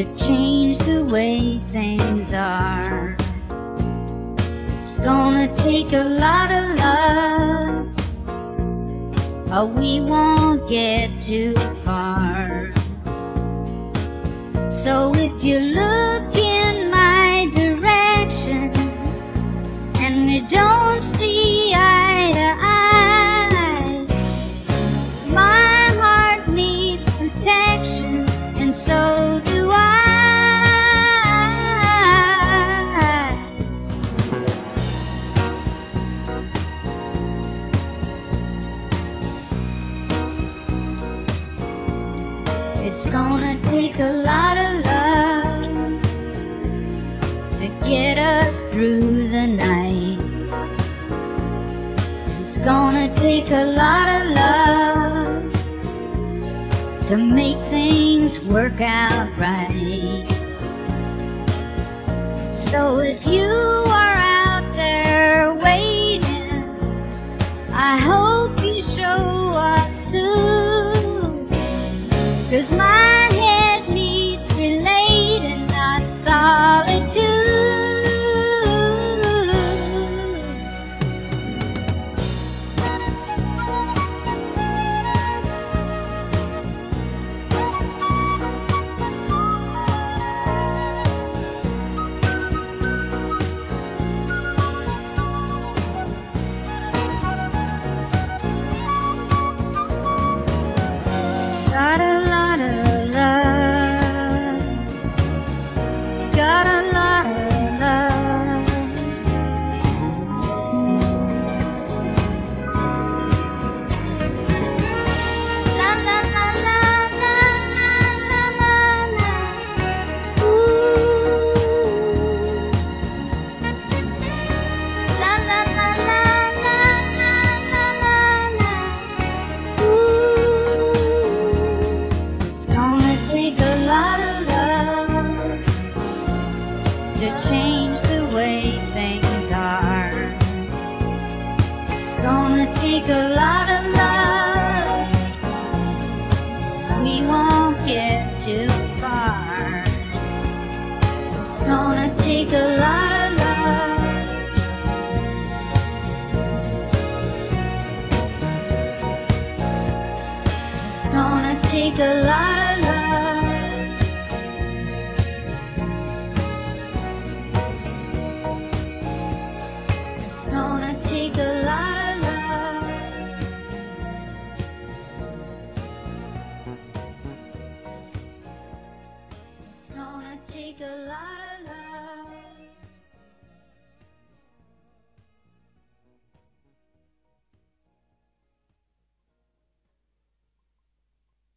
to change the way things are. It's gonna take a lot of love, or we won't get too far. So if you look in my direction and we don't see eye to eye, my heart needs protection, and so do I. It's gonna take a lot of love to get us through the night. It's gonna take a lot of love to make things work out right. So if you are out there waiting, I hope you show up soon, 'cause my head needs relating, not solitude. Got a lot of love, got a lot of love. La la la la la la la la la. Ooh. La la la la la la la la la. Ooh. It's gonna take a lot of love to change the way things are. It's gonna take a lot of love, we won't get too far. It's gonna take a lot of love. It's gonna take a lot of